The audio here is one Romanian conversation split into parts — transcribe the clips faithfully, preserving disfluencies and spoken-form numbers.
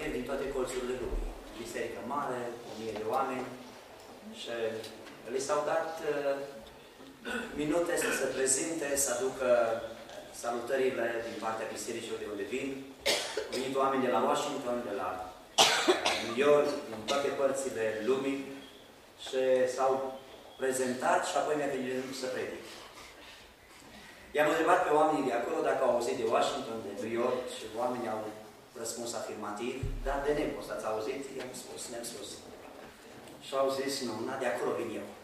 captivi din toate colțurile lumii. Biserică mare, o mie de oameni și li s-au dat uh, minute să se prezinte, să aducă salutările din partea bisericii de unde vin. Au venit oameni de la Washington, de la New York, din toate părțile lumii și s-au prezentat și apoi mi-a venit rândul să predic. I-am întrebat pe oamenii de acolo dacă au auzit de Washington, de New York și oamenii au răspuns afirmativ, dar de Nepos ați auzit? I-am spus, ne-am spus. Și au zis, nu, na, de acolo vin eu.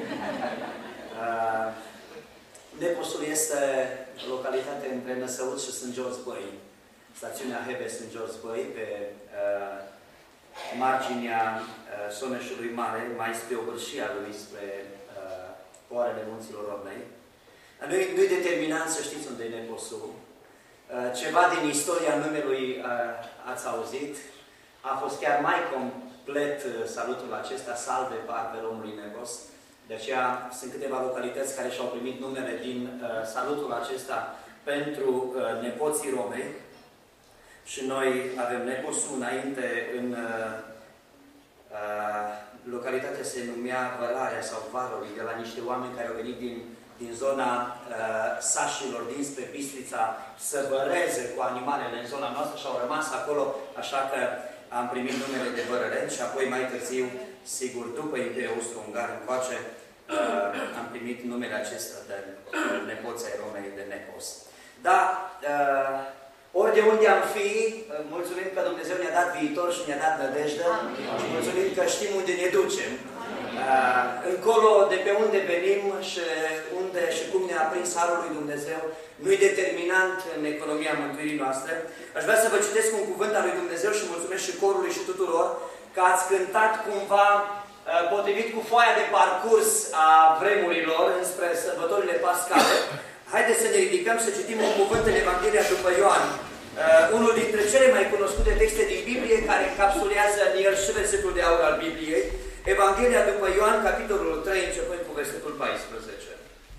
uh, Neposul este localitate între Năsăuț și Sânt George Băi. Stațiunea Hebe Sânt George Băi, pe uh, marginea uh, Someșului Mare, mai spre obârșia lui, spre uh, poarele munților Ornei. Nu-i nu determinant să știți unde e Neposul. Uh, ceva din istoria numelui uh, ați auzit. A fost chiar mai complet uh, salutul acesta, salve parve Romului Nepos. De aceea sunt câteva localități care și-au primit numele din uh, salutul acesta pentru uh, nepoții Romei. Și noi avem Neposul înainte în uh, uh, localitatea se numea Vălarea sau Varului, de la niște oameni care au venit din, din zona uh, sașilor dinspre Bistrița să văreze cu animalele în zona noastră și au rămas acolo, așa că am primit numele de Vărăleni și apoi mai târziu, sigur, după Imperiul Austro-Ungar încoace, uh, am primit numele acesta de uh, nepoții Romei de Nepos. Da, uh, ori de unde am fi, mulțumim că Dumnezeu ne-a dat viitor și ne-a dat nădejde și mulțumim că știm unde ne ducem. Uh, încolo, de pe unde venim și unde și cum ne-a prins Harul lui Dumnezeu, nu-i determinant în economia mântuirii noastre. Aș vrea să vă citesc un cuvânt al lui Dumnezeu și mulțumesc și corului și tuturor că ați cântat cumva uh, potrivit cu foaia de parcurs a vremurilor înspre sărbătorile pascale. Haideți să ne ridicăm să citim un cuvânt în Evanghelia după Ioan. Uh, unul dintre cele mai cunoscute texte din Biblie, care encapsulează în el și versetul de aur al Bibliei. Evanghelia după Ioan, capitolul trei, începând cu versetul paisprezece.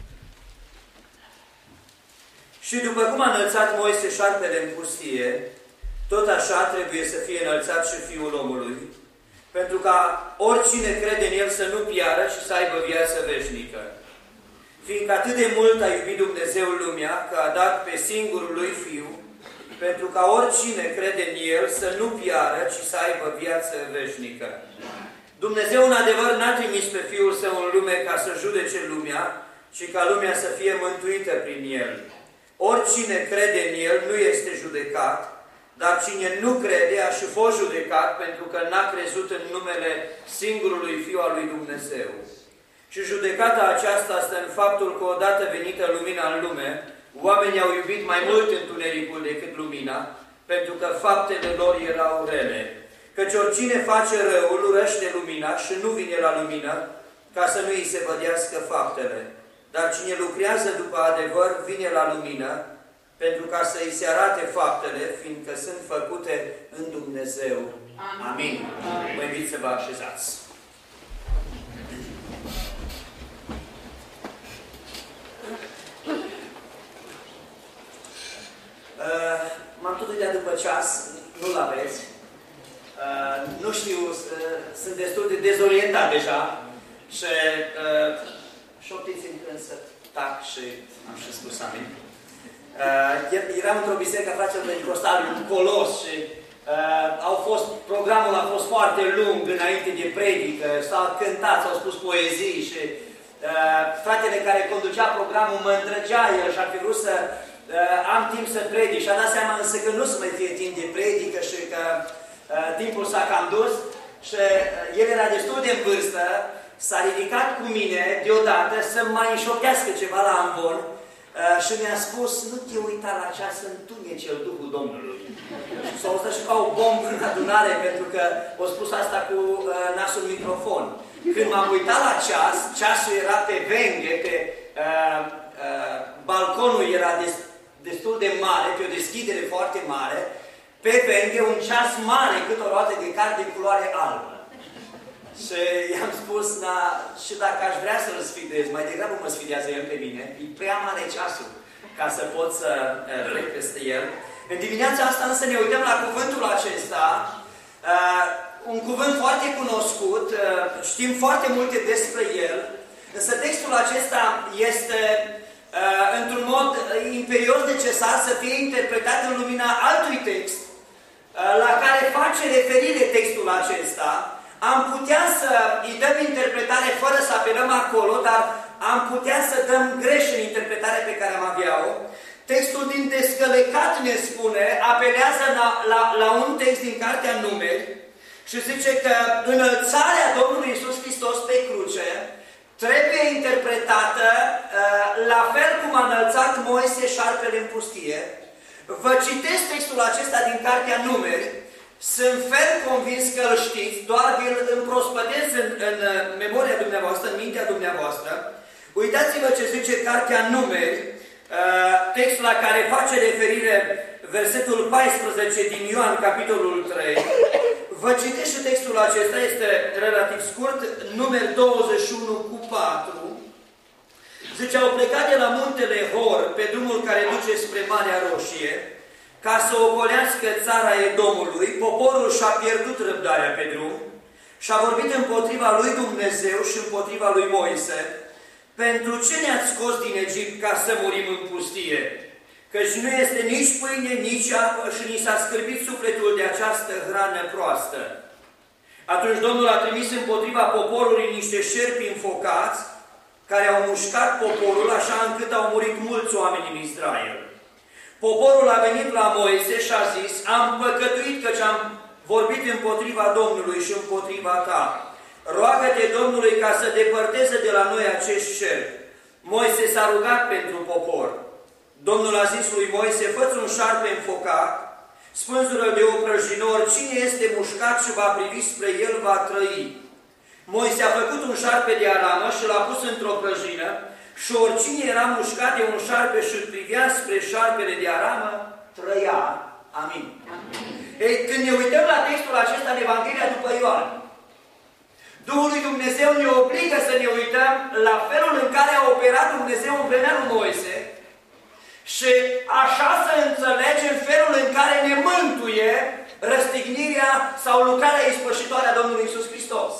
Și după cum a înălțat Moise șarpele în pustie, tot așa trebuie să fie înălțat și Fiul omului, pentru ca oricine crede în el să nu piară și să aibă viață veșnică. Fiindcă atât de mult a iubit Dumnezeu lumea, că a dat pe singurul lui Fiu, pentru ca oricine crede în El să nu piară, ci să aibă viață veșnică. Dumnezeu, în adevăr, n-a trimis pe Fiul Său în lume ca să judece lumea, ci ca lumea să fie mântuită prin El. Oricine crede în El nu este judecat, dar cine nu crede a și fost judecat, pentru că n-a crezut în numele singurului Fiu al lui Dumnezeu. Și judecata aceasta stă în faptul că odată venită lumina în lume, oamenii au iubit mai mult întunericul decât lumina, pentru că faptele lor erau rele. Căci oricine face răul urăște lumina și nu vine la lumină, ca să nu îi se vădească faptele. Dar cine lucrează după adevăr vine la lumină, pentru ca să îi se arate faptele, fiindcă sunt făcute în Dumnezeu. Amin. Amin. Vă invit să vă așezați. Uh, M-am tot uitat după ceas, nu-l aveți. Uh, nu știu, uh, sunt destul de dezorientat deja și uh, șoptiți-mi când să tac și am și spus amin. Uh, eram într-o biserică, fraților pentecostali, un colos și uh, au fost, programul a fost foarte lung înainte de predică, s-au cântat, s-au spus poezii și uh, fratele care conducea programul mă îndrăgea el și ar fi vrut să Uh, am timp să predic și a dat seama însă că nu să mai fie timp de predică și că uh, timpul s-a cam dus și uh, el era destul de în vârstă, s-a ridicat cu mine deodată să mai înșoptească ceva la amvon uh, și mi-a spus, nu te uita la ceas, întunece el Duhul Domnului. S-a auzit și ca o bombă în adunare pentru că a spus asta cu uh, nasul microfon. Când m-am uitat la ceas, ceasul era pe venghe, pe uh, uh, balconul era des destul de mare, pe o deschidere foarte mare, pe venghe un ceas mare, cât o roată de car de culoare albă. Și i-am spus, da, și dacă aș vrea să-l sfidez, mai degrabă mă sfidează el pe mine, e prea mare ceasul ca să pot să uh, trec peste el. În dimineața asta însă ne uităm la cuvântul acesta Uh, un cuvânt foarte cunoscut, uh, știm foarte multe despre el, însă textul acesta este uh, într-un mod imperios necesar să fie interpretat în lumina altui text uh, la care face referire textul acesta. Am putea să îi dăm interpretare fără să apelăm acolo, dar am putea să dăm greș în interpretarea pe care am avea-o. Textul din Descălecat ne spune, apelează la, la, la un text din Cartea Numeri și zice că înălțarea Domnului Iisus Hristos pe cruce trebuie interpretată uh, la fel cum a înălțat Moise șarpele în pustie. Vă citesc textul acesta din Cartea Numeri, sunt ferm convins că îl știți, doar vi-l împrospătez în, în memoria dumneavoastră, în mintea dumneavoastră. Uitați-vă ce zice Cartea Numeri, textul la care face referire versetul paisprezece din Ioan, capitolul trei. Vă citesc și textul acesta, este relativ scurt, Numeri douăzeci și unu cu patru. Zice, au plecat de la muntele Hor, pe drumul care duce spre Marea Roșie, ca să ocolească țara Edomului. Poporul și-a pierdut răbdarea pe drum și a vorbit împotriva lui Dumnezeu și împotriva lui Moise. Pentru ce ne-ați scos din Egipt ca să murim în pustie? Căci nu este nici pâine, nici apă și ni s-a scârbit sufletul de această hrană proastă. Atunci Domnul a trimis împotriva poporului niște șerpi înfocați, care au mușcat poporul așa încât au murit mulți oameni în Israel. Poporul a venit la Moise și a zis, am păcătuit căci am vorbit împotriva Domnului și împotriva ta. Roagă-te Domnului ca să depărteze de la noi acești șerpi. Moise s-a rugat pentru popor. Domnul a zis lui Moise, fă-ți un șarpe înfocat, spânzură de oprăjinor, cine este mușcat și va privi spre el, va trăi. Moise a făcut un șarpe de aramă și l-a pus într-o prăjină și oricine era mușcat de un șarpe și îl privea spre șarpele de aramă, trăia. Amin. Amin. Ei, când ne uităm la textul acesta în Evanghelia după Ioan, Duhul lui Dumnezeu ne obligă să ne uităm la felul în care a operat Dumnezeu în vremea lui Moise și așa să înțelegem felul în care ne mântuie răstignirea sau lucrarea ispășitoare a Domnului Iisus Hristos.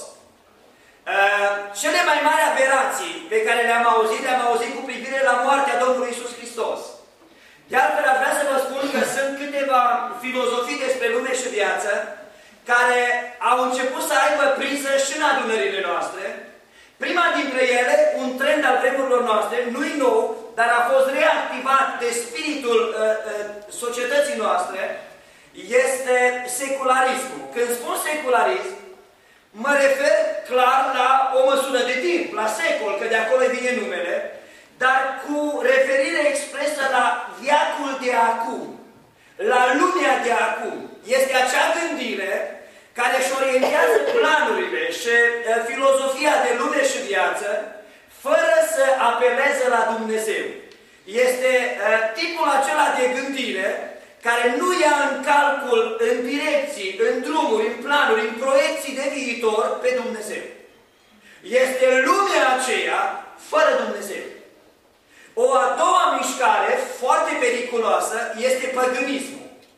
Uh, cele mai mari aberații pe care le-am auzit, le-am auzit cu privire la moartea Domnului Iisus Hristos. De altfel, aș vrea să vă spun că sunt câteva filozofii despre lume și viață care au început să aibă priză și în adunările noastre. Prima dintre ele, un trend al vremurilor noastre, nu-i nou, dar a fost reactivat de spiritul uh, uh, societății noastre, este secularismul. Când spun secularism, mă refer clar la o măsură de timp, la secol, că de acolo vine numele, dar cu referire expresă la viacul de acum, la lumea de acum. Este acea gândire care își orientează planurile și uh, filozofia de lume și viață, fără să apeleze la Dumnezeu. Este uh, tipul acela de gândire care nu ia în calcul, în direcții, în drumuri, în planuri, în proiecții de viitor pe Dumnezeu. Este lumea aceea fără Dumnezeu. O a doua mișcare foarte periculoasă este păgânismul.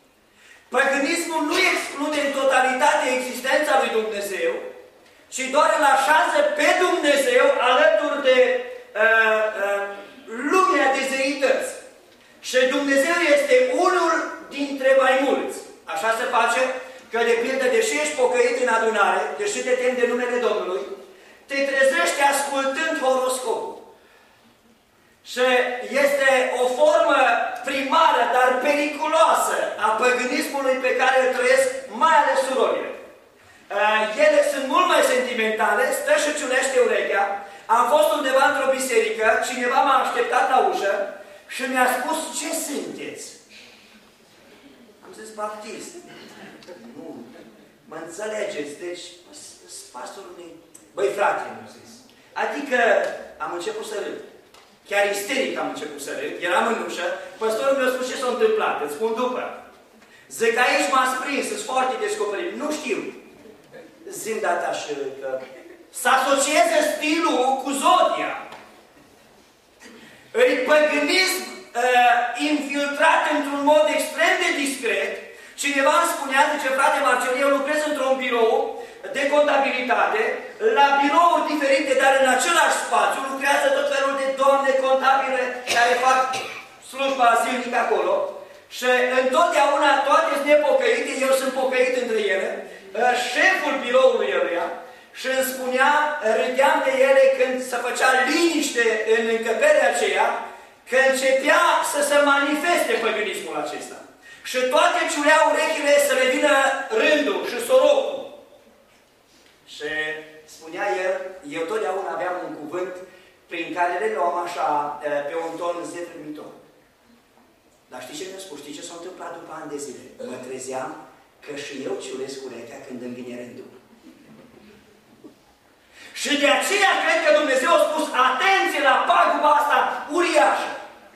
Păgânismul nu exclude în totalitate existența lui Dumnezeu, ci doar îl așează pe Dumnezeu alături de uh, uh, lumea de zeități. Și Dumnezeu este unul dintre mai mulți. Așa se face că, de pildă, deși ești pocăit în adunare, deși te temi de numele Domnului, te trezești ascultând horoscopul. Și este o formă primară, dar periculoasă a păgânismului pe care îl trăiesc mai ales surorile. Ele sunt mult mai sentimentale, stă și ciulește urechea. Am fost undeva într-o biserică, cineva m-a așteptat la ușă și mi-a spus, ce sunteți? Am zis, baptist. Nu, mă înțelegeți, deci, pastorul meu. Băi, frate, mi-a zis. Adică am început să râd. Chiar isteric am început să râd, eram în ușă, păstorul mi-a spus ce s-a întâmplat, îți spun după. Zic, aici m-ați prins, sunt foarte descoperit. Nu știu. Zim data și că să asocieze stilul cu zodia. Îi păgânism uh, infiltrat într-un mod extrem de discret Cineva îmi spunea, zice, frate Marcel, eu lucrez într-un birou de contabilitate, la birouri diferite, dar în același spațiu lucrează tot felul de doamne contabile care fac slujba zilnică acolo. Și întotdeauna toate sunt nepocăite, eu sunt pocăit între ele, șeful biroului eluia, și îmi spunea, râdeam de ele când se făcea liniște în încăperea aceea, că începea să se manifeste păgânismul acesta. Și toate ciuleau urechile să le vină rândul și sorocul. Și spunea el, eu totdeauna aveam un cuvânt prin care le luam așa, pe un ton zetrămitor. Dar știi ce mi-a spus? Știi ce s-a întâmplat după ani de zile? Mă trezeam că și eu ciulesc urechea când îmi vine rândul. Și de aceea cred că Dumnezeu a spus, atenție la paguba asta uriașă.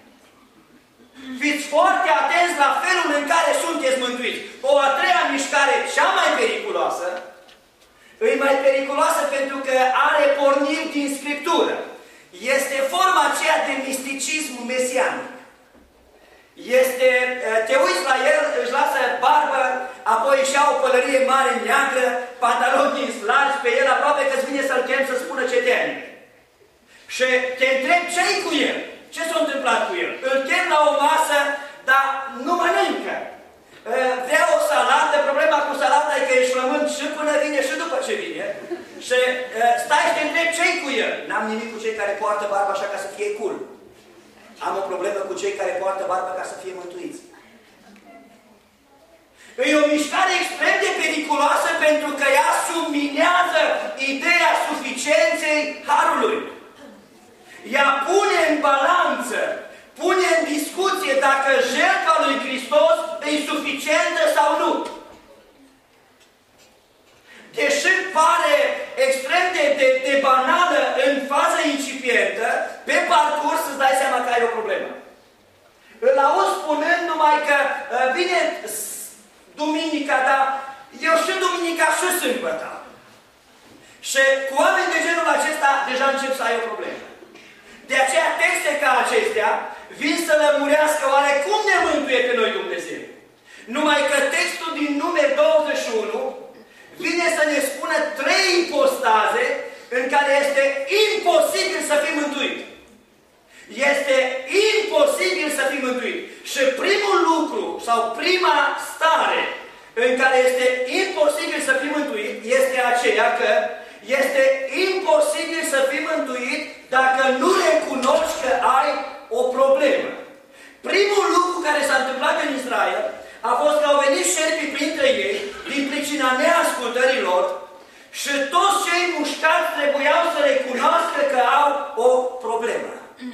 Fiți foarte atenți la felul în care sunteți mântuiți. O a treia mișcare, cea mai periculoasă, e mai periculoasă pentru că are porniri din Scriptură. Este forma aceea de misticism mesianic. Este, te uiți la el, își lasă barbă, apoi își ia o pălărie mare neagră, pantaloni din largi pe el, aproape că îți vine să-l chem să spună ce termin. Și te întrebi ce-i cu el? Ce s-a întâmplat cu el? Îl chem la o masă, dar nu mănâncă. Vrea o salată, problema cu salata e că ești flământ și până vine și după ce vine. Și stai și te întrebi ce-i cu el? N-am nimic cu cei care poartă barbă așa ca să fie cool. Am o problemă cu cei care poartă barbă ca să fie mântuiți. E o mișcare extrem de periculoasă pentru că ea subminează ideea suficienței Harului. Ea pune în balanță, pune în discuție dacă jertfa lui Hristos e suficientă sau nu. Deși pare extrem de, de, de banală în fază incipientă, pe parcurs îți dai seama că ai o problemă. Îl auzi spunând numai că uh, vine duminica, dar eu și duminica și sâmbătă. Și cu oameni de genul acesta deja încep să ai o problemă. De aceea texte ca acestea vin să lămurească oare cum ne mântuie pe noi Dumnezeu. Numai că textul din Numeri douăzeci și unu vine să ne spună trei ipostaze în care este imposibil să fii mântuit. Este imposibil să fii mântuit. Și primul lucru sau prima stare în care este imposibil să fii mântuit este aceea că este imposibil să fii mântuit dacă nu recunoști că ai o problemă. Primul lucru care s-a întâmplat în Israel a fost că au venit șerpii printre ei din pricina neascultărilor și toți cei mușcați trebuiau să recunoască că au o problemă.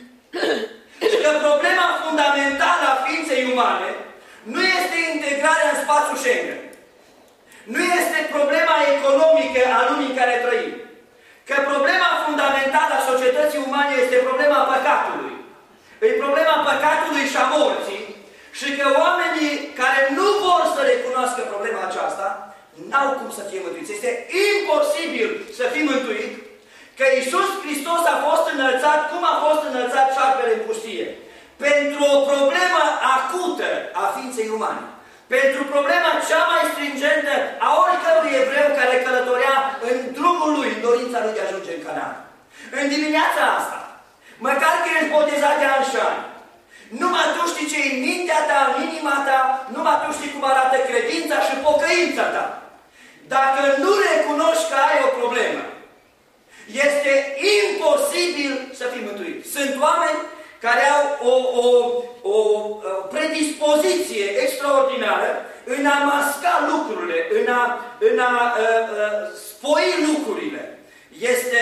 Și că problema fundamentală a ființei umane nu este integrarea în spațiul Schengen. Nu este problema economică a lumii în care trăim. Că problema fundamentală a societății umane este problema păcatului. E problema păcatului și a morții. Și că oamenii care nu vor să recunoască problema aceasta, n-au cum să fie mântuiți. Este imposibil să fii mântuit, că Iisus Hristos a fost înălțat, cum a fost înălțat șarpele în pustie? Pentru o problemă acută a ființei umane. Pentru problema cea mai stringentă a oricărui evreu care călătorea în drumul lui, în dorința lui de a ajunge în Canaan. În dimineața asta, măcar că ești botezat de ani și ani, numai tu știi ce e în mintea ta, în inima ta, numai tu știi cum arată credința și pocăința ta. Dacă nu recunoști că ai o problemă, este imposibil să fii mântuit. Sunt oameni care au o, o, o, o predispoziție extraordinară în a masca lucrurile, în a, în a, a, a spoi lucrurile. Este,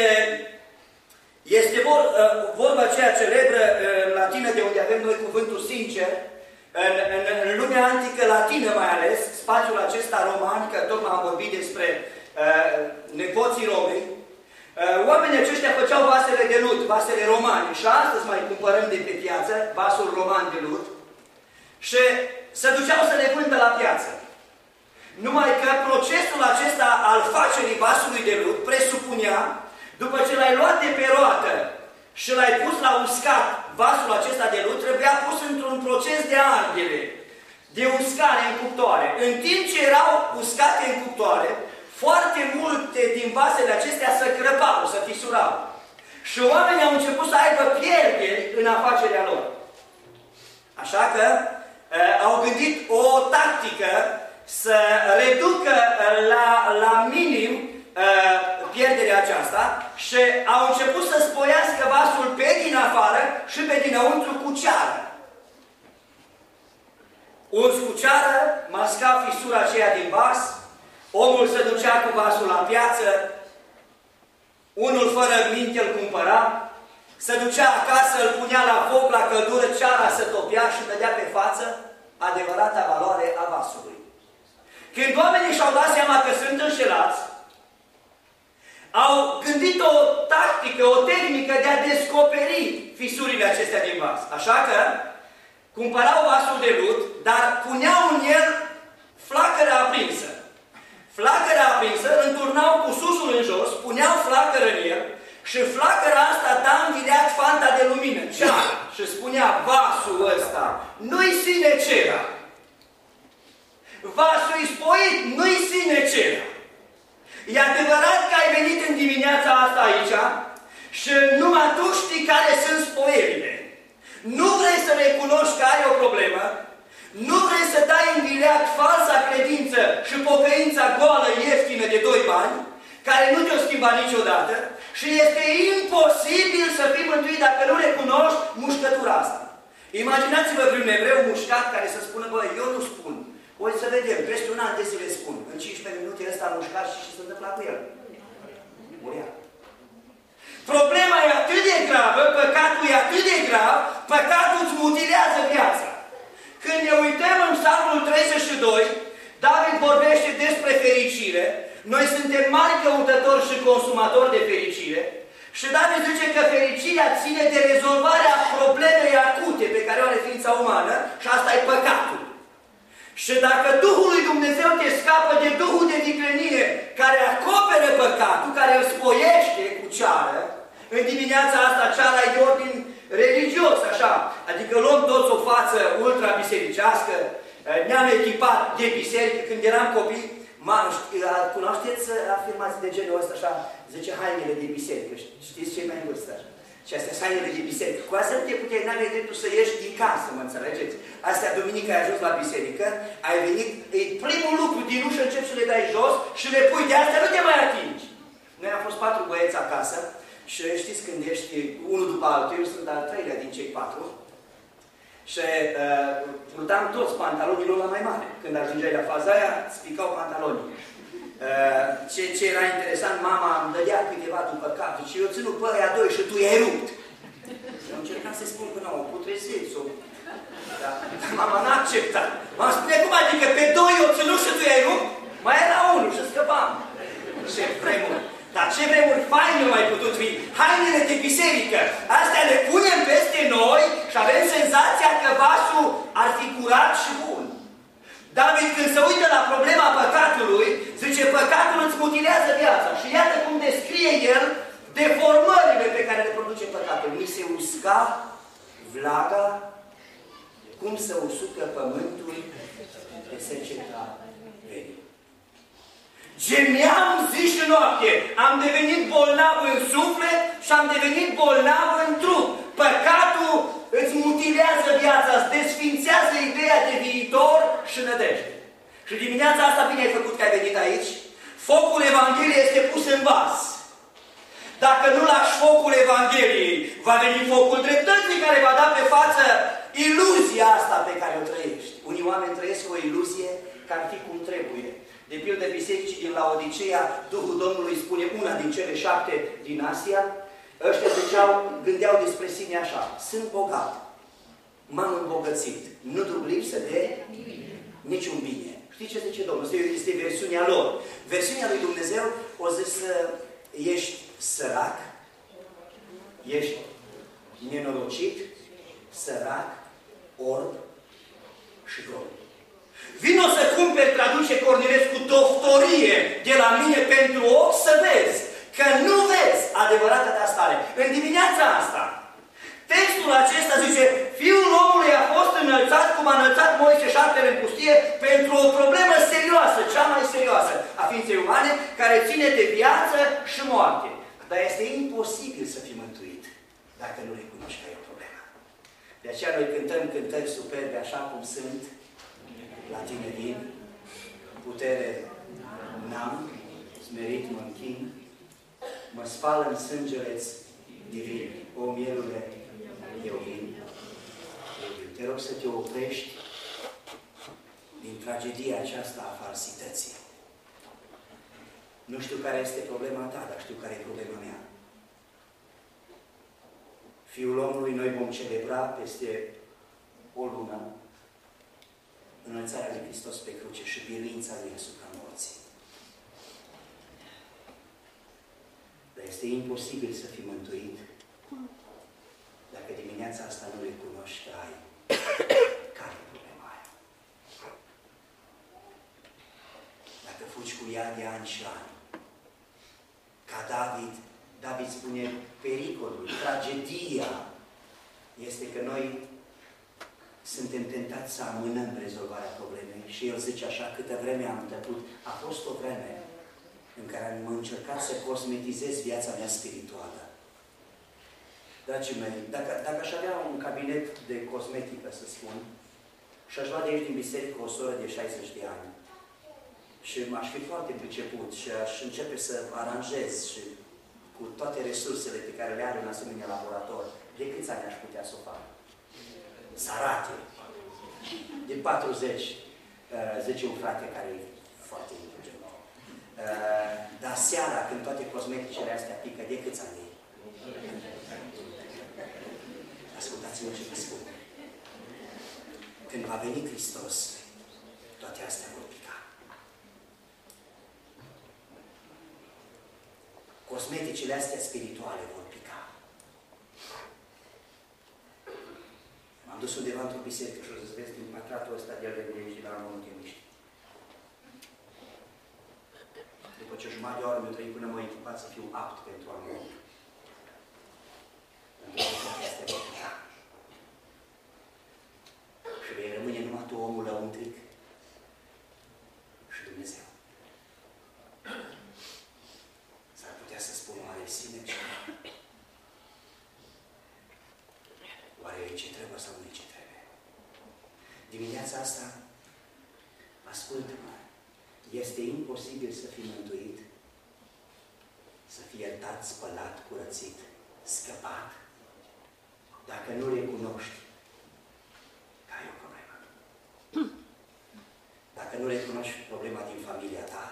este vor, a, vorba aceea celebră în latină, de unde avem noi cuvântul sincer, în, în, în lumea antică latină mai ales, spațiul acesta roman, că tocmai am vorbit despre a, nepoții Romei, oamenii aceștia făceau vasele de lut, vasele romane, și astăzi mai cumpărăm de pe piață vasul roman de lut și se duceau să le vândă la piață. Numai că procesul acesta al facerii vasului de lut presupunea, după ce l-ai luat de pe roată și l-ai pus la uscat, vasul acesta de lut trebuia pus într-un proces de ardere. de uscare în cuptoare. În timp ce erau uscate în cuptoare, foarte multe din vasele acestea se crăpau, se fisurau. Și oamenii au început să aibă pierderi în afacerea lor. Așa că uh, au gândit o tactică să reducă uh, la, la minim uh, pierderea aceasta și au început să spoiască vasul pe din afară și pe dinăuntru cu ceară. Uns cu ceară, masca fisura aceea din vas, omul se ducea cu vasul la piață, unul fără minte îl cumpăra, se ducea acasă, îl punea la foc, la căldură, ceara se topea și dădea pe față adevărata valoare a vasului. Când oamenii și-au dat seama că sunt înșelați, au gândit o tactică, o tehnică de a descoperi fisurile acestea din vas. Așa că cumpărau vasul de lut, dar puneau în el flacără aprinsă. Flacăra aprinsă, înturnau cu susul în jos, puneau flacără în el și flacăra asta da învileat fanta de lumină, ceara, și spunea, vasul ăsta nu-i sine cera. Vasul-i spoit, nu-i sine cera. E adevărat că ai venit în dimineața asta aici și numai tu știi care sunt spoierile. Nu vrei să recunoști că ai o problemă, nu vrei să dai în vileag falsa credință și pocăința goală ieftină de doi bani, care nu te-o schimba niciodată, și este imposibil să fii mântuit dacă nu recunoști mușcătura asta. Imaginați-vă vreun evreu mușcat care să spună, bă, eu nu spun. O să vedem, peste un an de zile spun. În cincisprezece minute ăsta mușcat și ce se întâmplă cu el? Murea. Problema e atât de gravă, păcatul e atât de grav, păcatul îți mutilează viața. Când ne uităm în Psalmul treizeci și doi, David vorbește despre fericire. Noi suntem mari căutători și consumatori de fericire. Și David zice că fericirea ține de rezolvarea problemei acute pe care o are ființa umană și asta e păcatul. Și dacă Duhul lui Dumnezeu te scapă de Duhul de viclenie care acoperă păcatul, care îl spoiește cu ceară, în dimineața asta ceara e de ordin religios, așa. Adică luăm toți o față ultra-bisericească, ne-am echipat de biserică. Când eram copii, cunoașteți afirmații de genul ăsta, așa, zice hainele de biserică. Știți cei mai în vârstă? Și astea sunt hainele de biserică. Cu asta nu te puteai, n-aveai dreptul să ieși din casă, mă înțelegeți? Astea, duminică ai ajuns la biserică, ai venit, e primul lucru din ușă, începi să le dai jos și le pui de astea, nu te mai atingi. Noi am fost patru băieți acasă și știți când ești unul după altul, eu sunt al treilea din cei patru, și uh, purtam toți pantalonii la mai mare. Când ajungeai la faza aia, spicau pantalonii. Uh, ce, ce era interesant, mama îmi dădea câteva după cap și eu ținut pe aia doi și tu i-ai rupt. Și am încercat să spun că nu, o putrezit, o... Dar mama n-a acceptat. M-am spune, cum adică pe doi o ținut și tu i-ai rupt? Mai era unul și scăpam. Ce vremuri! Dar ce vremuri faine mai putut fi! Hainele de biserică! Astea le punem peste noi și avem senzația că vasul ar fi curat și bun. David, când se uită la problema păcatului, zice, păcatul îți mutilează viața. Și iată cum descrie el deformările pe care le produce păcatul. Mi se usca vlaga, cum se usucă pământul de seceta verii. Gemeam zi și noapte, am devenit bolnav în suflet și am devenit bolnav în trup. Păcatul îți mutilează viața, îți desfințează ideea de viitor și nădejde. Și dimineața asta bine ai făcut că ai venit aici. Focul Evangheliei este pus în vas. Dacă nu lași focul Evangheliei, va veni focul dreptății care va da pe față iluzia asta pe care o trăiești. Unii oameni trăiesc o iluzie că ar fi cum trebuie. De pildă, bisericii din Laodiceea, Duhul Domnului spune una din cele șapte din Asia, ăștia ziceau, gândeau despre sine așa, sunt bogat, m-am îmbogățit, nu duc lipsă de niciun bine. Știi ce zice Domnul? Este versiunea lor. Versiunea lui Dumnezeu o zis, ești sărac, ești nenorocit, sărac, orb și gol. Vino să cumperi, traduce Cornilescu, doftorie de la mine pentru ochi să vezi că nu vezi adevărata ta stare. În dimineața asta, textul acesta zice, Fiul omului a fost înălțat, cum a înălțat Moise șarpele în pustie, pentru o problemă serioasă, cea mai serioasă a ființei umane, care ține de viață și moarte. Dar este imposibil să fii mântuit dacă nu recunoști că e o problemă. De aceea noi cântăm cântări superbe așa cum sunt, la tine vin, putere n-am, smerit mă închin, mă spal în sângele-ți divin, o mielule, eu vin. Te rog să te oprești din tragedia aceasta a falsității. Nu știu care este problema ta, dar știu care e problema mea. Fiul omului noi vom celebra peste o lună înălțarea lui Hristos pe cruce și biruința lui asupra morții. Dar este imposibil să fii mântuit dacă dimineața asta nu recunoști că ai. Care e problema aia? Dacă fugi cu ea de ani și ani, ca David, David spune pericolul, tragedia este că noi suntem tentați să amânăm rezolvarea problemei și el zice așa, câtă vreme am tăcut, a fost o vreme în care am încercat să cosmetizez viața mea spirituală. Dragii mei, dacă, dacă aș avea un cabinet de cosmetică, să spun, și aș lua de aici din biserică o soră de șaizeci de ani și aș fi foarte priceput și aș începe să aranjez și cu toate resursele pe care le are un asemenea laborator, de câți ani aș putea să o fac? Să arate. De patruzeci, zice un frate care e foarte inteligent. Dar seara, când toate cosmeticele astea pică, de câți ani? Ascultați-mă ce vă spun. Când va veni Hristos, toate astea vor pica. Cosmeticele astea spirituale vor pica. M-am dus undeva într-o biserică și o să vezi din pătratul ăsta de-al de aici, de la Munte Miști. După ce jumătate de oră mi-o trăit până mă echipat să fiu apt pentru a mă și vei rămâne numai tu, omul lăuntric, și Dumnezeu. S-ar putea să spun oare sine ceva? Oare e ce trebuie sau nu e ce trebuie? Dimineața asta, ascultă-mă, este imposibil să fii mântuit, să fii iertat, spălat, curățit, scăpat, dacă nu recunoști că ai o problemă. Dacă nu recunoști problema din familia ta,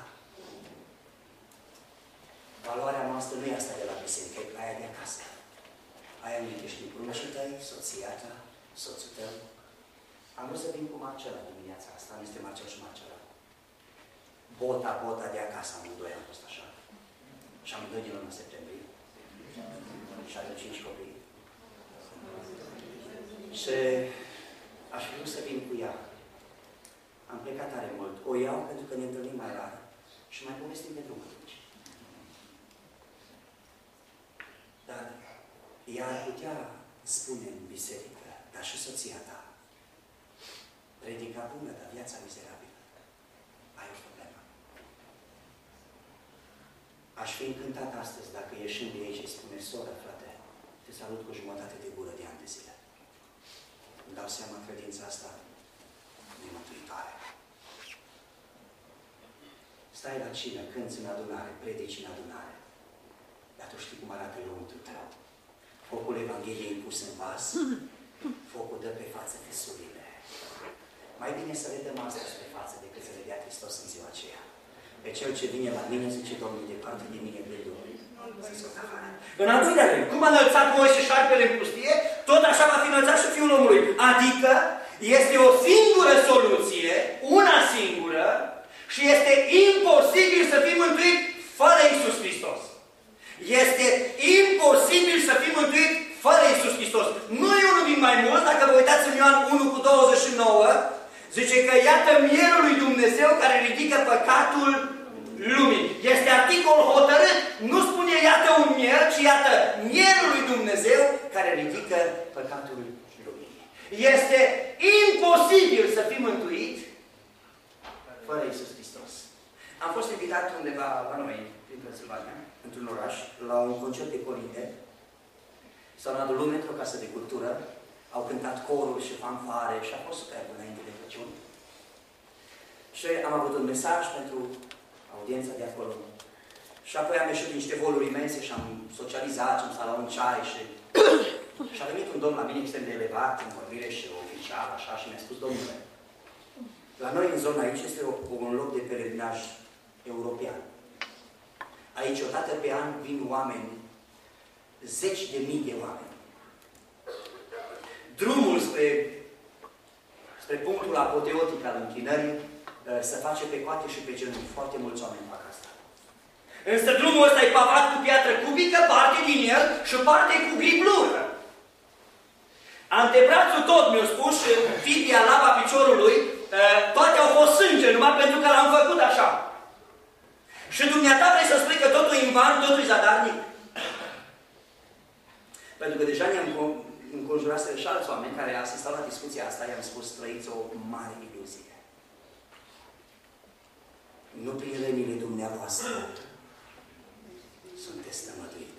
valoarea noastră nu e asta de la biserică, e aia de acasă. Aia nu ești prunășii tăi, soția ta, soțul tău. Am vrut să vin cu Marcela dimineața asta, nu este Marcel și Marcela. Bota, bota de acasă, amândoi am fost așa. Și amândoi din luna septembrie. Și are cinci copii. Și aș fi vrut să vin cu ea. Am plecat tare mult. O iau pentru că ne întâlnim mai rar și mai povestim pe drum atunci. Dar ea ar putea spune în biserică, dar și soția ta, predica bună, dar viața mizerabilă. Ai o problemă. Aș fi încântat astăzi dacă ieșim de aici și spune, soră, frate, te salut cu jumătate de gură de ani de zile. Îmi dau seama, credința asta nemântuitoare. Stai la cină, cânți în adunare, predici în adunare. Dar tu știi cum arată lăuntru tău. Focul Evangheliei pus în vas, focul dă pe față fesurile. Mai bine să vedem asta pe față decât să vedea Hristos în ziua aceea. Pe cel ce vine la mine, zice Domnul, departe de mine gândul, să scot afară. În al doilea rând, cum a înălțat Moise șarpele în pustie, tot așa va fi înălțat și Fiul omului. Adică este o singură soluție, una singură, și este imposibil să fii mântuit fără Iisus Hristos. Este imposibil să fii mântuit fără Iisus Hristos. Nu e unul din mai mulți, dacă vă uitați în Ioan unu cu douăzeci și nouă, zice că iată mielul lui Dumnezeu care ridică păcatul lumii. Este articol hotărât. Nu spune iată un miel, ci iată mielul lui Dumnezeu care ridică păcatul lumii. Este imposibil să fii mântuit fără Iisus Hristos. Am fost invitat undeva la noi, prin Transilvania, într-un oraș, la un concert de corinte. S-au adunat lume într-o casă de cultură, au cântat coruri și fanfare și a fost superb înainte de Crăciun. Și am avut un mesaj pentru audiența de acolo. Și apoi am ieșit din niște voluri imense și am socializat și am stat la un ceai și... și a venit un domn la mine extrem de elevat, în vorbire și oficial, așa, și mi-a spus: domnule, la noi în zona aici este un loc de pelerinaj european. Aici, o dată pe an, vin oameni, zeci de mii de oameni. Drumul spre, spre punctul apoteotic al închinării se face pe coate și pe genunchi. Foarte mulți oameni fac asta. Însă drumul ăsta e pavat cu piatră cubică, parte din el și parte cu griblură. Antebrațul tot, mi-a spus, și tibia, laba piciorului, toate au fost sânge, numai pentru că l-am făcut așa. Și dumneata vrei să spui că totul e în van, totul e zadarnic? Pentru că deja ne-am înconjurat și alți oameni care au asistat la discuția asta, i-am spus: trăiți o mare iluzie. Nu prin rănile dumneavoastră sunteți tămăduit.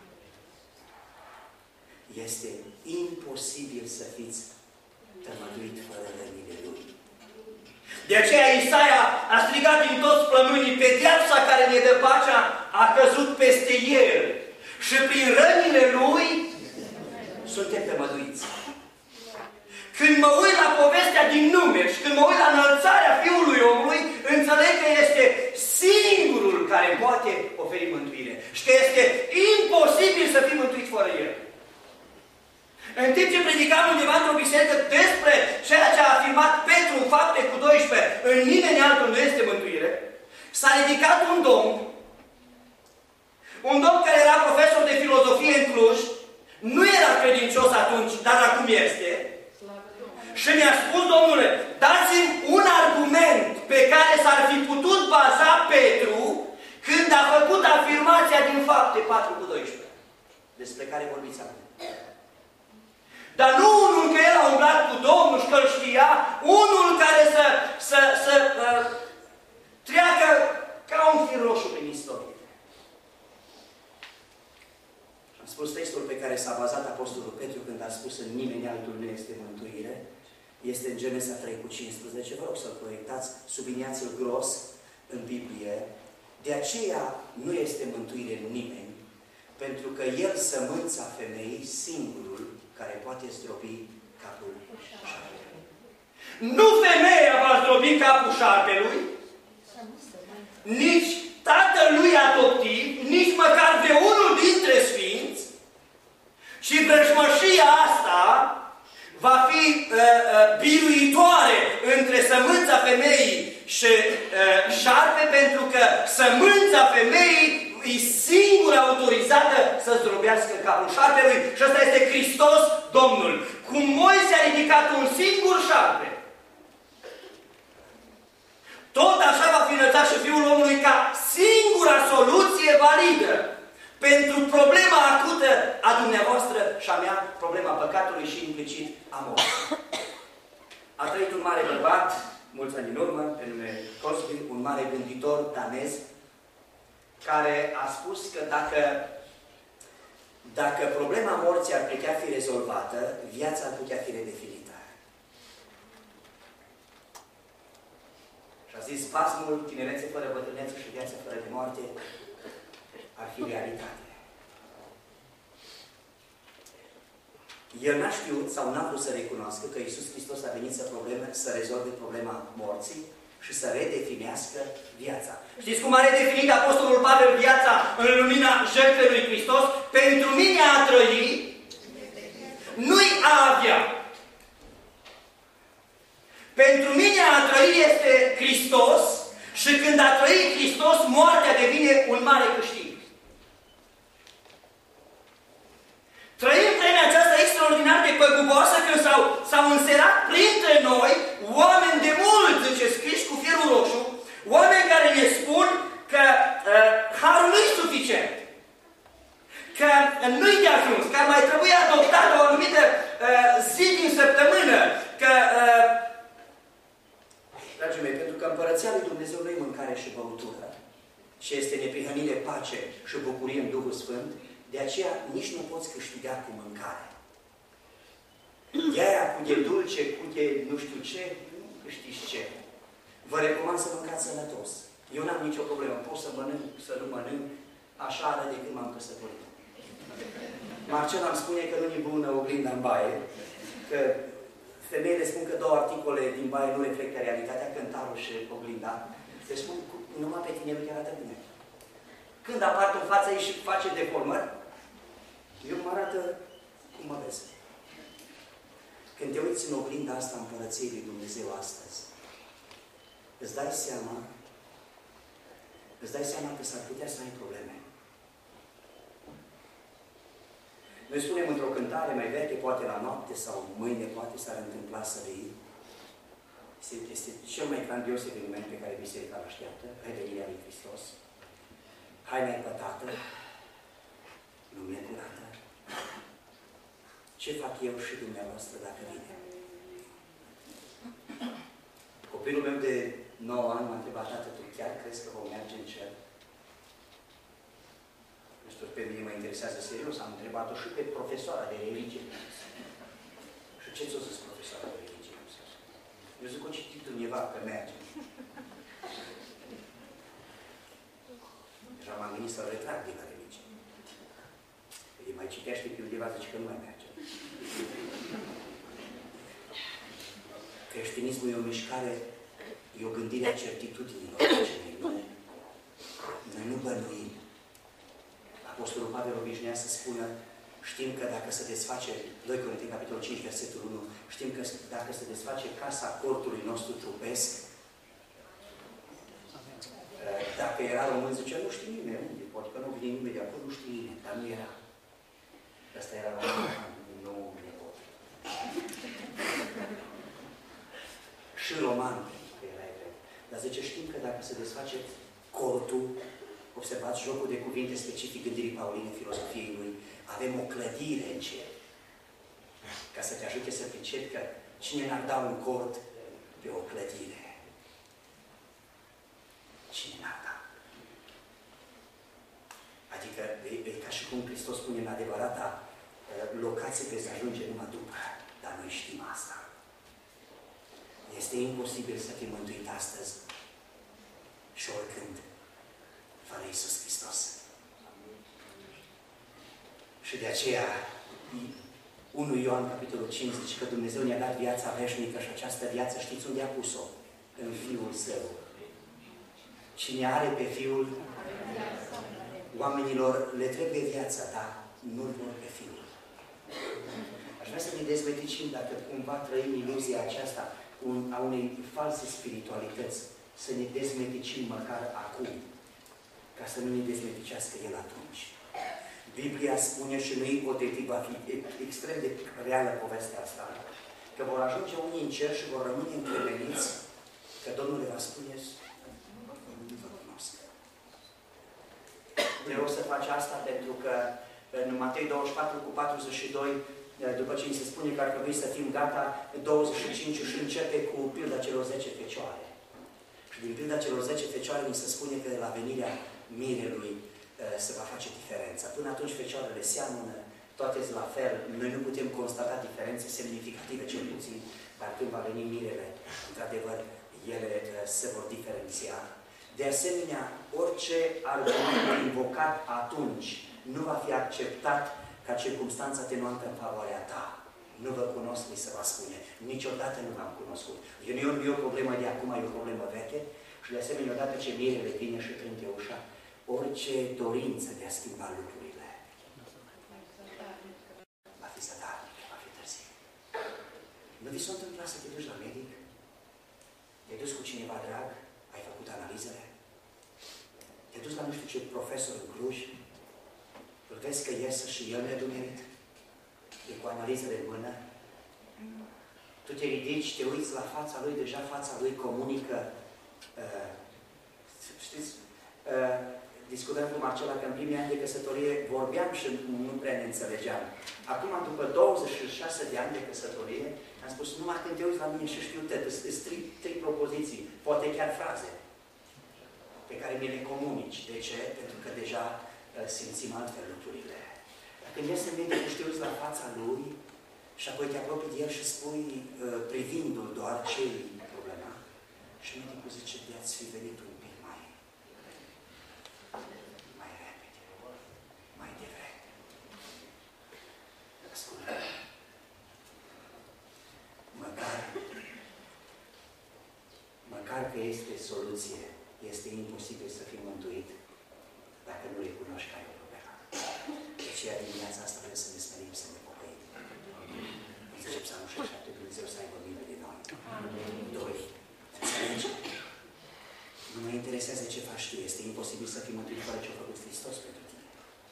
Este imposibil să fiți tămăduit fără rănile Lui. De aceea Isaia a strigat din toți plămânii: pedeapsa care ne dă pacea a căzut peste El și prin rănile Lui suntem tămăduiți. Când mă uit la povestea din Numeri și când mă uit la înălțarea Fiului Omului, înțeleg că este singurul care poate oferi mântuire. Și că este imposibil să fii mântuit fără El. În timp ce predicam undeva într-o biserică despre ceea ce a afirmat Petru în Fapte cu doisprezece, în nimeni altul nu este mântuire, s-a ridicat un domn, un domn care era profesor de filozofie în Cluj, nu era credincios atunci, dar acum este, și mi-a spus: domnule, dați-mi un argument pe care s-ar fi putut baza Petru când a făcut afirmația din Fapte patru cu doisprezece, despre care vorbiți acum. Dar nu unul că el a umblat cu Domnul și că îl știa, unul care să, să, să uh, treacă ca un fir roșu prin istorie. Am spus textul pe care s-a bazat Apostolul Petru când a spus: în nimeni altul nu este mântuire. Este în Genesa trei cu cincisprezece. Vă rog să-l proiectați, subliniați-l gros în Biblie. De aceea nu este mântuire în nimeni, pentru că el, sămânța femeii, singurul care poate zdrobi capul șarpelui. Nu femeia va zdrobi capul șarpelui, nici tatălui adoptiv, nici măcar de unul dintre sfinți, și vrăjmășia asta va fi uh, uh, biruitoare între sămânța femeii și uh, șarpe, pentru că sămânța femeii e singura autorizată să zdrobească capul șarpelui și ăsta este Hristos Domnul. Cum Moise a ridicat un singur șarpe, tot așa va fi înălțat și Fiul omului ca singura soluție validă pentru problema acută a dumneavoastră și a mea, problema păcatului și implicit a morții. A trăit un mare bărbat, mulți ani în urmă, pe nume Cosby, un mare gânditor danez, care a spus că dacă, dacă problema morții ar putea fi rezolvată, viața ar putea fi redefinită. Și a zis: pasmul, tinerețe fără bătrânețe și viață fără de moarte ar fi realitate. El n-a știut sau n-a vrut să recunoască că Iisus Hristos a venit să, probleme, să rezolve problema morții și să redefinească viața. Știți cum a redefinit Apostolul Pavel viața în lumina jertfei lui Hristos? Pentru mine a trăi nu-i a avea. Pentru mine a trăi este Hristos și când a trăit Hristos, moartea devine un mare câștig. Trăim vremea aceasta extraordinar de păguboasă când s-au înserat printre noi oameni de mult, zice, scriși cu fierul roșu, oameni care ne spun că uh, harul nu e suficient, că nu-i de ajuns, că ar mai trebui adoptat o anumită uh, zi din săptămână, dragii mei, pentru că Împărăția lui Dumnezeu nu e mâncare și băutură, și este neprihănire, pace și bucurie în Duhul Sfânt, de aceea nici nu poți câștiga cu mâncare. De aia cu de dulce, cu de nu știu ce, nu câștigi ce. Vă recomand să mâncați sănătos. Eu n-am nicio problemă. Pot să mănânc, să nu mănânc, așa arăt de când m-am căsătorit. Marcel îmi spune că nu e bună oglinda în baie, că femeile spun că două articole din baie nu reflectă realitatea, cântarul și oglinda. Deci spun, numai pe tine nu te arată bine. Când apar în fața ei și face deformări, eu mă arată cum mă vezi. Când te uiți în oglinda asta Împărăției lui Dumnezeu astăzi, îți dai seama, îți dai seama că s-ar putea să ai probleme. Noi spunem într-o cântare mai veche, poate la noapte sau mâine, poate s-ar întâmpla să vii. Este, este cel mai grandios eveniment pe care Biserica îl așteaptă, revenirea lui Hristos. Haina împătată, lume curată. Ce fac eu și dumneavoastră dacă vine? Copilul meu de nouă ani m-a întrebat, tată, tu chiar crezi că vom merge în cer? Nu știu, pe mine mă interesează serios, am întrebat-o și pe profesoara de religie. Și ce ți-o zis profesoara de religie? Eu zic, o citit undeva că merge. Deja m-am gândit să-l retrag din la religie. Îi mai citește pe undeva, zice că nu mai merge. Creștinismul e o mișcare, e o gândire a certitudinilor. Noi nu bănuim. Apostolul Pavel obișnuia să spună, știm că dacă se desface, doi Corinteni, capitolul cinci, versetul unu, știm că dacă se desface casa cortului nostru trupesc, dacă era român, zicea, nu știe nimeni unde, poate că nu vine nimeni de acolo, nu știe nimeni, dar nu era. Asta era român, nu ne pot. Și roman, că era evreu. Dar zice, știm că dacă se desface cortul, observați jocul de cuvinte specific gândirii Pauline, filozofiei lui, avem o clădire în cer. Ca să te ajute să pricepi că cine n-ar da un cort pe o clădire? Cine n-ar da? Adică e, e ca și cum Hristos spune în adevărata locație veți ajunge numai după. Dar noi știm asta. Este imposibil să fii mântuit astăzi și oricând fără Iisus Hristos. Și de aceea unu Ioan, capitolul cinci, zice că Dumnezeu ne-a dat viața veșnică și această viață, știți unde a pus-o? În Fiul Său. Cine are pe Fiul, oamenilor le trebuie viața, dar nu-L vor pe Fiul. Aș vrea să ne dezmeticim dacă cumva trăim iluzia aceasta a unei false spiritualități, să ne dezmeticim măcar acum, ca să nu ne dezmeticească El atunci. Biblia spune și nu ipotetic, va fi extrem de reală povestea asta, că vor ajunge unii în cer și vor rămâne încremeniți, că Domnul le va spune, nu vă cunosc. Vreau să faci asta pentru că în Matei douăzeci și patru cu patruzeci și doi, după ce îi se spune că ar trebui să fim gata, douăzeci și cinci și începe cu pilda celor zece fecioare. Și din pilda celor zece fecioare ni se spune că la venirea mirelui se va face diferența. Până atunci fecioarele seamănă, toate sunt la fel. Noi nu putem constata diferențe semnificative, cel puțin, dar când va veni mirele, într-adevăr, ele se vor diferenția. De asemenea, orice argument invocat atunci nu va fi acceptat ca circumstanța atenuantă în favoarea ta. Nu vă cunosc, mi se va spune. Niciodată nu v-am cunoscut. Eu nu e o problemă de acum, e o problemă veche. Și de asemenea, odată ce mirele vine și prinde ușa, orice dorință de a schimba lucrurile va fi zadarnic, va fi târziu. Nu vi s-a întâmplat să te duci la medic? Te-ai dus cu cineva drag? Ai făcut analizele? Te-ai dus la nu știu ce profesor în Cluj? Îl vezi că iese și el nedumerit? E cu analizele în mână? Tu te ridici, te uiți la fața lui, deja fața lui comunică. Uh, știți, uh, discutam cu Marcela că în primii ani de căsătorie vorbeam și nu prea ne înțelegeam. Acum, după douăzeci și șase de ani de căsătorie, am spus, numai când te uiți la mine și știu tot, sunt trei, trei propoziții, poate chiar fraze, pe care mi le comunici. De ce? Pentru că deja simțim altfel lucrurile. Dar când iese medicul, știu la fața lui și apoi te apropii de el și spui, privindu-l doar, ce-i problema? Și medicul zice, de-ați fi venit un pic mai, mai repede, mai devreme. Ascultă. Măcar, măcar că este soluție, este imposibil să fii mântuit dacă nu recunoști că ai o problemă. De aceea dimineața asta vrem să ne smerim, să ne pocăim. Înțeleg Psalmul șaizeci și șapte, Dumnezeu să aibă milă de noi. Doi. Înțelegi? Nu mă interesează ce faci tu. Este imposibil să fii mântuit fără ce a făcut Hristos pentru tine.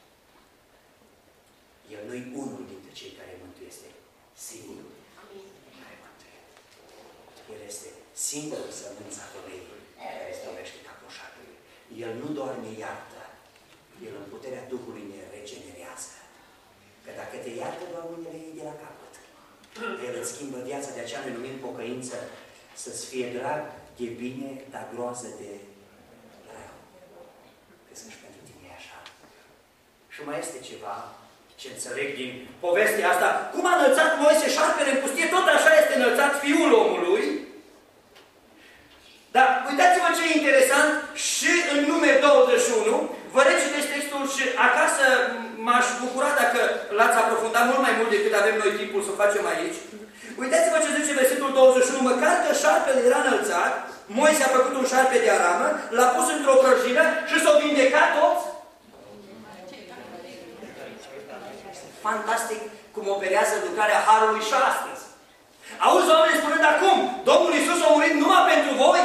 El nu-i unul dintre cei care mântuiește, singurul care mântuie. El este singurul sămânța femeii care stăvește ca coșatul. El nu doar ne iartă, El în puterea Duhului ne regenerează. Că dacă te iartă, Doamne, le iei de la capăt. El îți schimbă viața, de aceea ne numim pocăință, să-ți fie drag de bine, dar groază de rău. Că sunt și pentru tine așa. Și mai este ceva ce înțeleg din povestea asta. Cum a înălțat Moise șarpele în pustie, tot așa este înălțat Fiul omului. Dar uitați-vă ce e interesant, și în Numeri douăzeci și unu, vă recitesc textul și acasă m-aș bucura dacă l-ați aprofundat mult mai mult decât avem noi timpul să o facem aici. Uitați-vă ce zice versetul douăzeci și unu, măcar că șarpele era înălțat, Moise a făcut un șarpe de aramă, l-a pus într-o prăjină și s-au vindecat toți. Fantastic cum operează lucrarea Harului și astăzi. Auzi oamenii spunând acum, Domnul Iisus a murit numai pentru voi?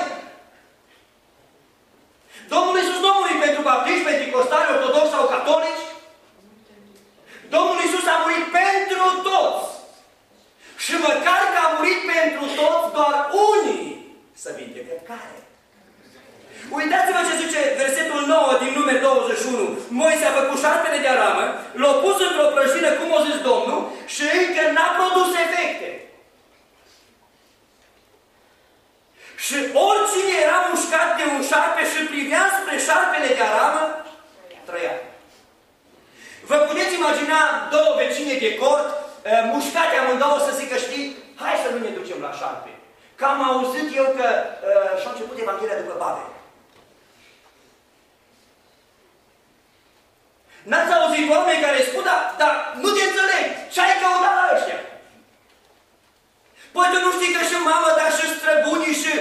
Domnul Iisus nu a murit pentru baptiști, penticostali, ortodoxi sau catolici? Domnul Iisus a murit pentru toți. Și măcar că a murit pentru toți, doar unii să vindecă. Care? Uitați-vă ce zice versetul nouă din Numeri douăzeci și unu. Moise a făcut șarpele de aramă, l-a pus într-o prăjină, cum a zis Domnul, și încă n-a produs efecte. Și oricine era mușcat de un șarpe și privea spre șarpele de aramă, trăia. Vă puteți imagina două vecine de cort, mușcate amândouă, să zică, știi, hai să nu ne ducem la șarpe. Că am auzit eu că uh, și-a început Evanghelia după Pavel. N-ați auzit oameni care spun, dar da, nu te înțeleg, ce-ai căutat la ăștia? Păi tu nu știi că și mamă, dar și străbunii și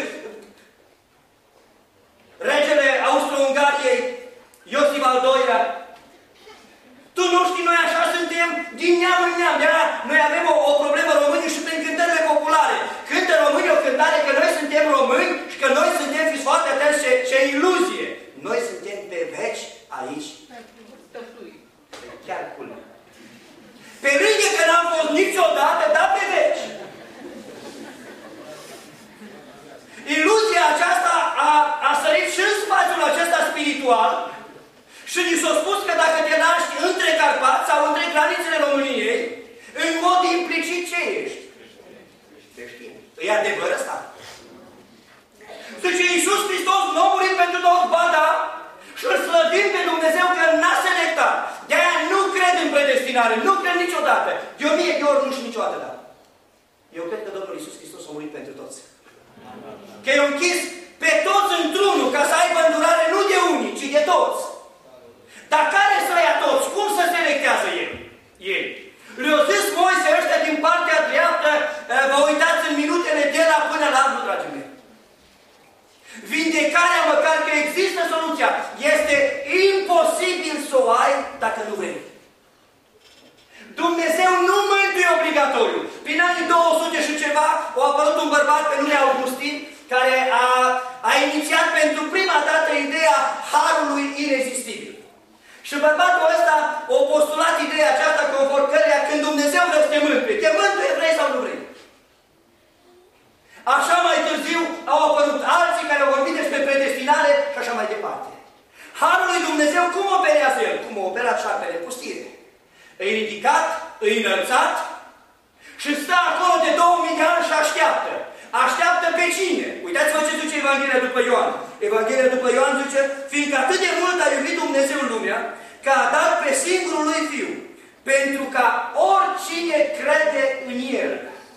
regele Austro-Ungariei, Iosif al doilea. Tu nu știi, noi așa suntem din neam în neam. De-aia noi avem o, o problemă românii și prin cântările populare. Cântă românii o cântare că noi suntem români și că noi suntem, fiți foarte atenți, ce, ce iluzie. Noi suntem pe veci aici. Chiar culmea. Pe lângă că n-am fost niciodată, dar pe veci. Iluzia aceasta a, a sărit și în spațiul acesta spiritual și ni s-a spus că dacă te naști între Carpați sau între granițele României, în mod implicit ce ești? Creștin. E adevăr ăsta? Zice Iisus Hristos nu a murit pentru toți, ba da, și îl slăvim pe Dumnezeu că n-a selectat. De-aia nu cred în predestinare, nu cred niciodată. De o mie de ori nu și niciodată, da. Eu cred că Domnul Iisus Hristos a murit pentru toți. Că i-a închis pe toți într-unul, ca să aibă îndurare nu de unii, ci de toți. Dar care să ia toți? Cum să selectează el? Ei. Le-au zis Moise ăștia din partea dreaptă, vă uitați în minutele de la până la anul, dragii mei. Vindecarea, măcar că există soluția, este imposibil să o ai dacă nu vrei. Dumnezeu nu mântuie obligatoriu. Prin anii două sute și ceva a apărut un bărbat pe nume Augustin care a, a inițiat pentru prima dată ideea harului irezistibil. Și bărbatul ăsta a postulat ideea aceasta conform căreia când Dumnezeu vrea să te mântuie, te mântuie, vrei sau nu vrei. Așa mai târziu au apărut alții care au vorbit despre predestinare și așa mai departe. Harul lui Dumnezeu cum operează el? Cum a operat șarpele în pustie. Îi ridicat, îi înălțat Și stă acolo de două mii de ani și așteaptă. Așteaptă pe cine? Uitați-vă ce zice Evanghelia după Ioan. Evanghelia după Ioan zice, fiindcă atât de mult a iubit Dumnezeu în lumea, că a dat pe singurul lui Fiu, pentru ca oricine crede în El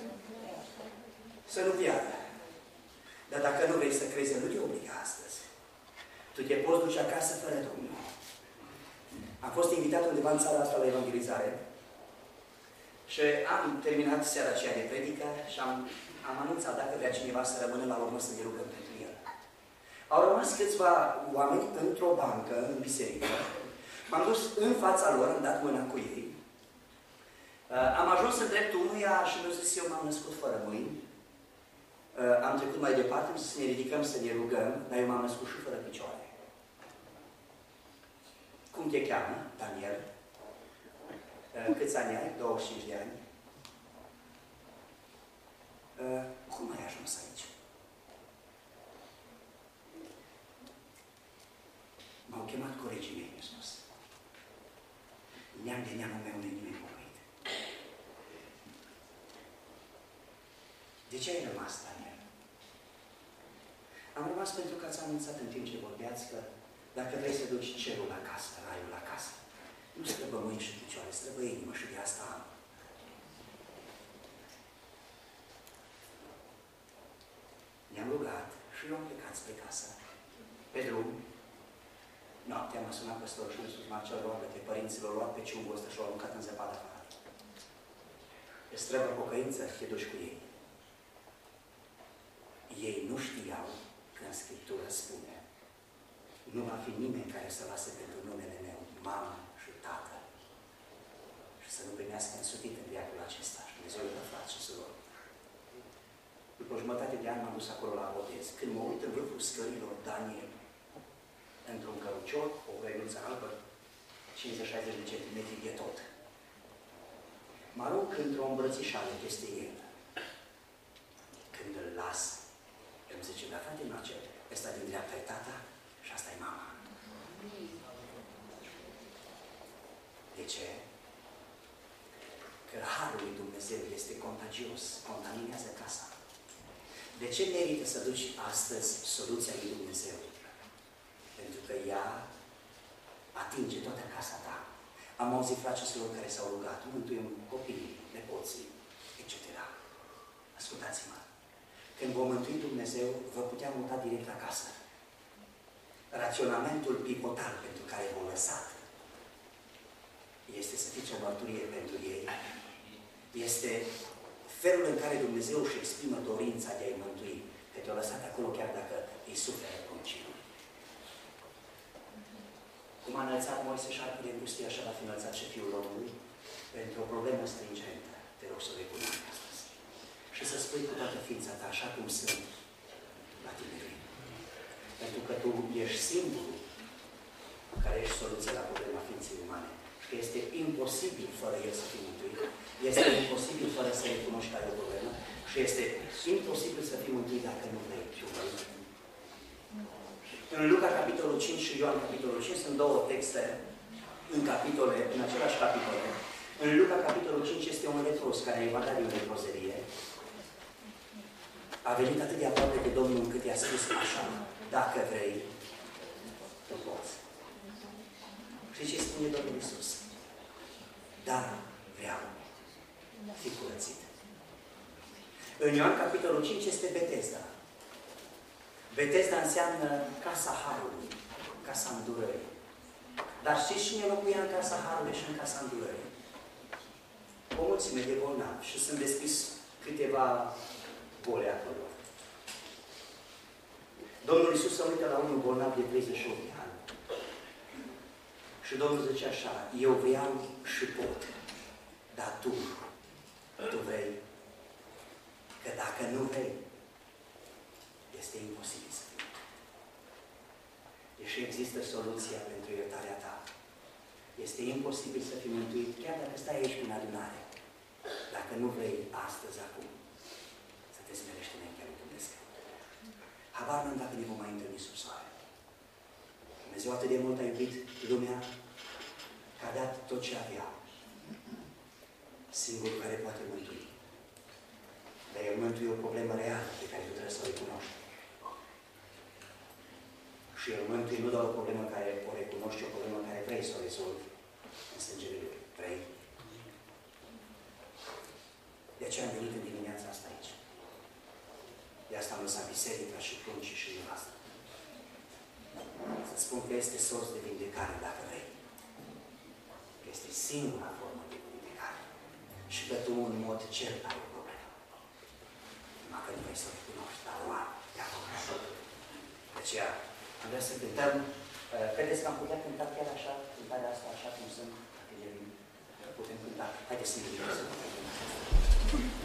să nu piardă. Dar dacă nu vrei să crezi, nu te obliga astăzi. Tu te poți duce acasă fără Domnul. Am fost invitat undeva în țara asta la evangelizare și am terminat seara aceea de predică și am, am anunțat dacă vrea cineva să rămână la urmă să ne rugăm pentru el. Au rămas câțiva oameni într-o bancă, în biserică. M-am dus în fața lor, am dat mâna cu ei. Am ajuns în dreptul unuia și mi-a zis, eu m-am născut fără mâini. Am trecut mai departe, am zis să ne ridicăm, să ne rugăm, dar eu m-am născut și fără picioare. Cum te cheamă, Daniel? Câți ani ai? douăzeci și cinci de ani. Cum ai ajuns aici? M-au chemat colegii mei, mi-a spus. Neam de neamul meu nu-i nimeni pocăit. De ce ai rămas, Daniel? Am rămas pentru că ați anunțat în timp ce vorbeați că dacă vrei să duci cerul acasă, raiul acasă, nu străbă mâini și picioare, străbă inimă și de asta am. Ne-am rugat și eu am plecat spre casă. Pe drum, noaptea m-a sunat păstorul și mi-a spus, Marcel, roagă-te, părinții l-au luat pe ciungul ăsta și l-au aruncat în zăpadă afară. Îți trebuie pocăință, te duci cu ei. Ei nu știau că în Scriptură spune, nu va fi nimeni care să lase pentru numele meu mamă și tată și să nu primească însutit în viacul acesta. Și Dumnezeu îi dă frați și surori. După o jumătate de ani m-am dus acolo la botez. Când mă uit în vârful scărilor, Daniel, într-un cărucior, o hăinuță albă, cincizeci șaizeci de centimetri de tot. Mă arunc într-o îmbrățișare peste el. Când îl las, îmi zice, dar frate Marcel, ăsta din dreapta e tata și asta e mama. De ce? Că Harul lui Dumnezeu este contagios, contaminează casa. De ce merită să duci astăzi soluția lui Dumnezeu? Pentru că ea atinge toată casa ta. Am auzit fraților care s-au rugat, mântuim copiii, nepoții, et cetera. Ascultați-mă. Când vom mântui Dumnezeu, vă putea muta direct acasă. Raționamentul pivotal pentru care v-au lăsat este să fiți o mărturie pentru ei. Este felul în care Dumnezeu își exprimă dorința de a-i mântui. Că te-a lăsat acolo chiar dacă îi suferă continuu. Cum a înălțat Moise șarpele în pustie, așa va fi înălțat și Fiul omului pentru o problemă stringentă. Te rog să o recunoști astăzi. Și să spui cu toată ființa ta, așa cum sunt la tinerii. Pentru că tu ești singurul care ești soluția la problema ființei umane. Și că este imposibil fără El să fii mântuit. Este imposibil fără să recunoști că ai o problemă. Și este imposibil să fii mântuit dacă nu vrei și urmărit. În Luca, capitolul cinci și Ioan, capitolul cinci, sunt două texte în capitole, în același capitole. În Luca, capitolul cinci, este un lepros care a evadat din leprozerie. A venit atât de aproape de Domnul încât i-a spus așa, dacă vrei, tu poți. Și ce spune Domnul Iisus? Dar vreau, fi curățit. În Ioan, capitolul cinci, este Betesda. Betesda înseamnă casa Harului, casa îndurării. Dar știți cine locuia în casa Harului și în casa îndurării? O mulțime de bolnavi și sunt deschis câteva boli acolo. Domnul Iisus se uită la unul bolnav de treizeci și opt de ani. Și Domnul zice așa, eu vreau și pot, dar tu, tu vrei. Că dacă nu vrei, este imposibil să fii. Deși există soluția pentru iertarea ta, este imposibil să fii mântuit chiar dacă stai aici în adunare. Dacă nu vrei astăzi, acum, să te smerești înaintea lui Dumnezeu. Habar n-am dacă ne vom mai întâlni sub soare. Dumnezeu atât de mult a iubit lumea că a dat tot ce avea. Singurul care poate mântui Dar el mântuie o problemă reală pe care tu trebuie să o recunoști. Și el mântuie nu doar o problemă care o recunoști, ci o problemă care vrei să o rezolvi în sângele Lui. Vrei? De aceea am venit în dimineața asta aici. De asta am lăsat biserica și pruncii și nevastă. Să spun că este sorț de vindecare, dacă vrei. Că este singura formă de vindecare. Și că tu, în mod cert, ai o problemă. Numai că nu vrei să o recunoști, dar o am. De aceea, am vrea să cântăm. Credeți că am putea cânta chiar așa, cântarea asta, așa cum sunt? Putem cânta. Haideți să ne ridicăm să cântăm.